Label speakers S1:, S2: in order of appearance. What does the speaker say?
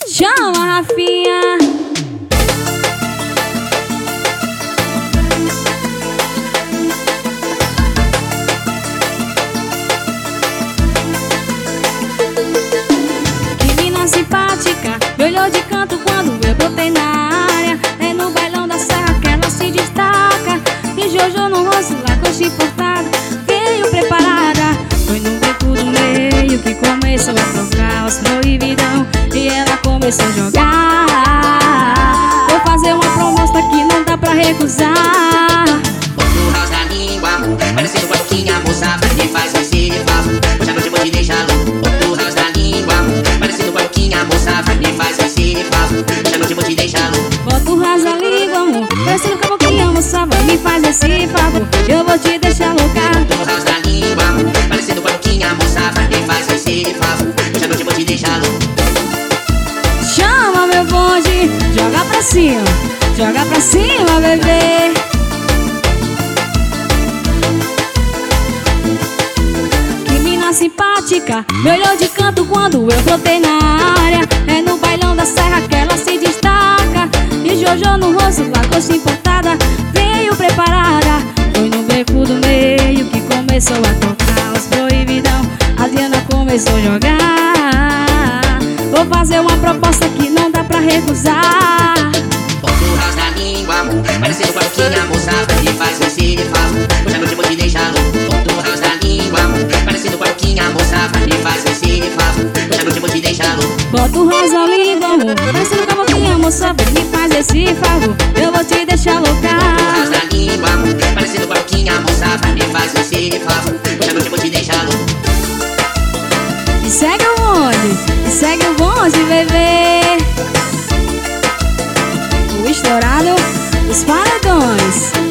S1: Chama, Rafinha. Que menina simpática, me olhou de canto quando eu brotei na área. É no bailão da serra que ela se destaca. E Jojo no rosto, lá coxa importada, veio preparada. Foi no beco do meio que começou a tocar os proibidão e ela começou a jogar. Vou fazer uma proposta que não dá pra recusar.
S2: Outro house na língua, amor, parecendo com a boquinha, moça, pra quem faz esse de favor. Hoje à noite eu vou te deixar louco. Outro house na língua, amor, parecendo com a boquinha, moça, pra quem faz esse de favor. Hoje à noite eu vou te deixar louco.
S1: Bota o rasa língua, amor, parecendo com a boquinha, moça, vai me faz esse favor. Eu vou te deixar louca.
S2: Outro house na língua, amor, parecendo com a boquinha, moça, pra quem faz esse de favor. Hoje à noite eu vou te deixar louco.
S1: Chama meu bonde, joga pra cima, bebê. Que mina simpática, me olhou de canto quando eu brotei na área. É no bailão da serra que ela se destaca. E Jojo no rosto, lá coxa importada, veio preparada. Foi no beco do meio que começou a tocar os proibidão. A Diana começou a jogar. Vou fazer uma proposta que não dá pra recusar.
S2: Outro house na língua, amor, parecendo com a boquinha, moça, pra quem faz esse de favor. Hoje à noite eu vou te deixar louco. Outro house na língua, amor, parecendo com a boquinha, moça, pra quem faz esse de favor. Hoje à noite eu vou te deixar louco.
S1: Bota o rosa lindo, amor, parecendo com a boquinha, moça, vem me faz esse favor. Eu vou te deixar
S2: Outro
S1: louca.
S2: house na língua, amor, parecendo com a boquinha, moça, pra quem faz esse de favor. Hoje à noite eu vou te deixar louco.
S1: E segue o bonde, bebê. O estourado dos paredões.